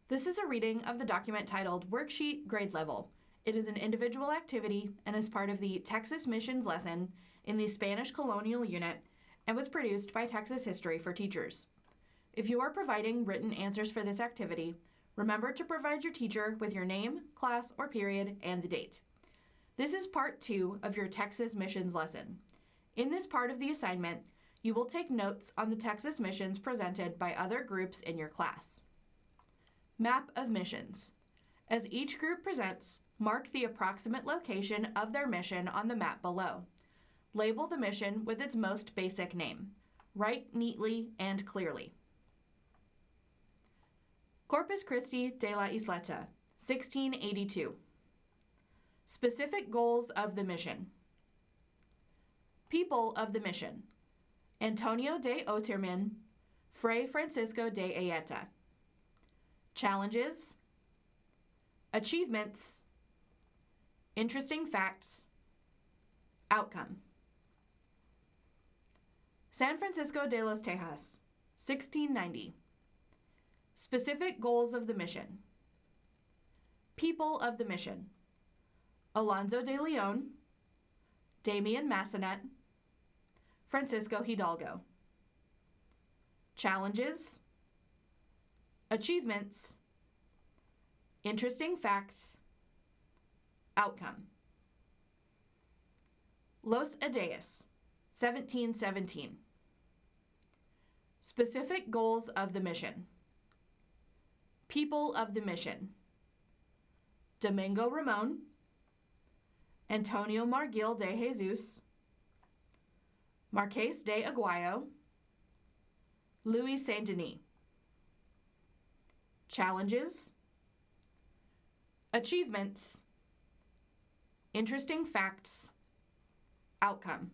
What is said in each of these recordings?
This is a reading of the document titled Worksheet Grade Level. It is an individual activity and is part of the Texas Missions lesson in the Spanish Colonial Unit and was produced by Texas History for Teachers. If you are providing written answers for this activity, remember to provide your teacher with your name, class, or period, and the date. This is part 2 of your Texas Missions lesson. In this part of the assignment, you will take notes on the Texas missions presented by other groups in your class. Map of missions. As each group presents, mark the approximate location of their mission on the map below. Label the mission with its most basic name. Write neatly and clearly. Corpus Christi de la Isleta, 1682. Specific goals of the mission. People of the mission: Antonio de Otermin, Fray Francisco de Ayeta. Challenges, achievements, interesting facts, outcome. San Francisco de los Tejas, 1690. Specific goals of the mission. People of the mission: Alonso de Leon, Damian Massenet, Francisco Hidalgo. Challenges, achievements, interesting facts, outcome. Los Adeas, 1717. Specific goals of the mission. People of the mission: Domingo Ramon, Antonio Margil de Jesus, Marques de Aguayo, Louis Saint-Denis. Challenges, achievements, interesting facts, outcome.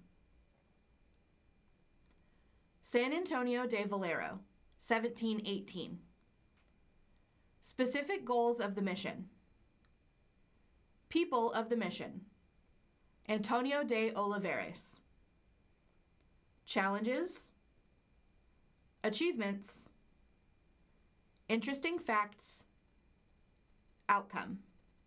San Antonio de Valero, 1718. Specific goals of the mission. People of the mission: Antonio de Olivares. Challenges, achievements, interesting facts, outcome.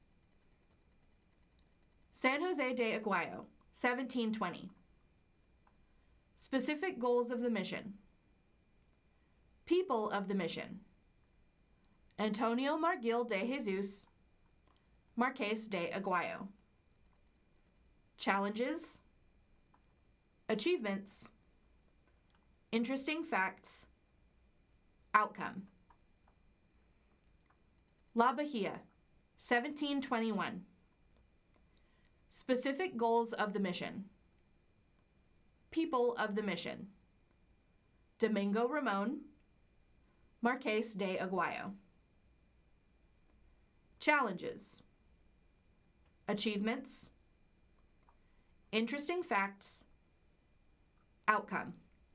San Jose de Aguayo, 1720. Specific goals of the mission. People of the mission: Antonio Margil de Jesus, Marques de Aguayo. Challenges, achievements, interesting facts, outcome. La Bahia, 1721. Specific goals of the mission. People of the mission: Domingo Ramon, Marques de Aguayo. Challenges, achievements, interesting facts, outcome.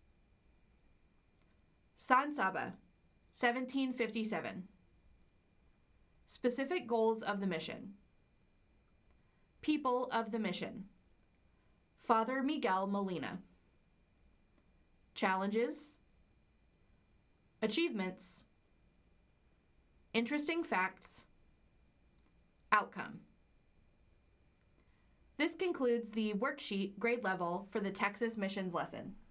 San Saba, 1757. Specific goals of the mission. People of the mission: Father Miguel Molina. Challenges, achievements, interesting facts, outcome. This concludes the worksheet grade level for the Texas Missions lesson.